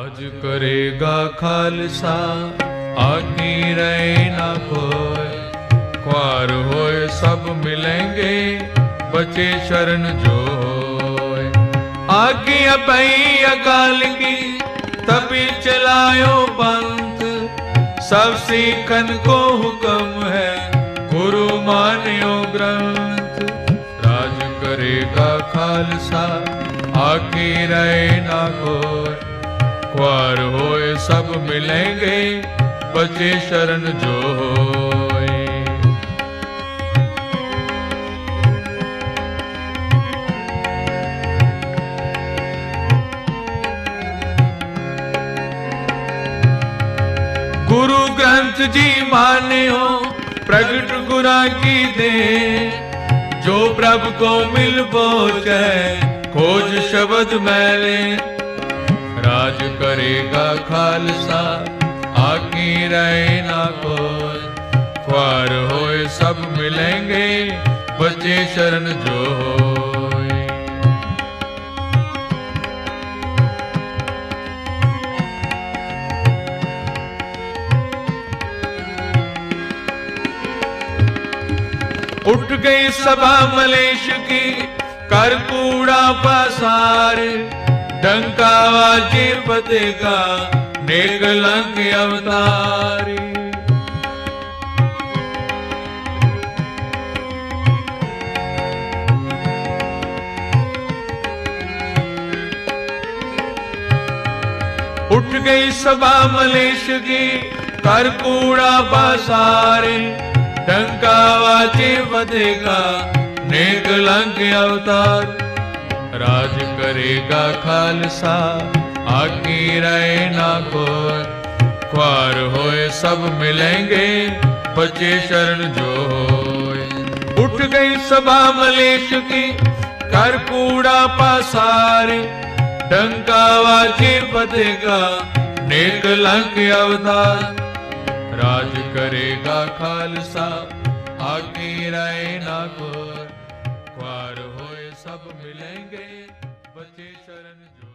राज करेगा खालसा आकी रहे ना कोय, ख्वार होए सब मिलेंगे बचे शरण जोय। आकी अपई अकाल की तभी चलायो पंथ, सब सीखन को हुक्म है गुरु मान्यो ग्रंथ। राज करेगा खालसा आकी रहे ना कोय, ख्वार होए सब मिलेंगे बचे शरण जोय। गुरु ग्रंथ जी माने हो प्रगट गुरा की दे, जो प्रभु को मिल पहुंचे खोज शब्द मैले। राज करेगा खालसा आकी रहे ना कोय, ख्वार होए सब मिलेंगे बचे शरण जोय। उठ गई सभा मलेश की कर कूड़ा पसार, डंका वाजे फतेह का नेक लंक अवतार। उठ गई सभा मलेश की कर कूड़ा पसार, डंका वाजे फतेह का नेक लंक अवतार। राज करेगा खालसा आकी रहे ना कोय, ख्वार होए सब मिलेंगे बचे शरण जोय। उठ गई सभा मलेश की कर कूड़ा पसार, डंका वाजे फतेह का नेक लंक अवतार। राज करेगा खालसा आकी रहे ना कोय, ख्वार होए सब मिलेंगे बचे शरण जो।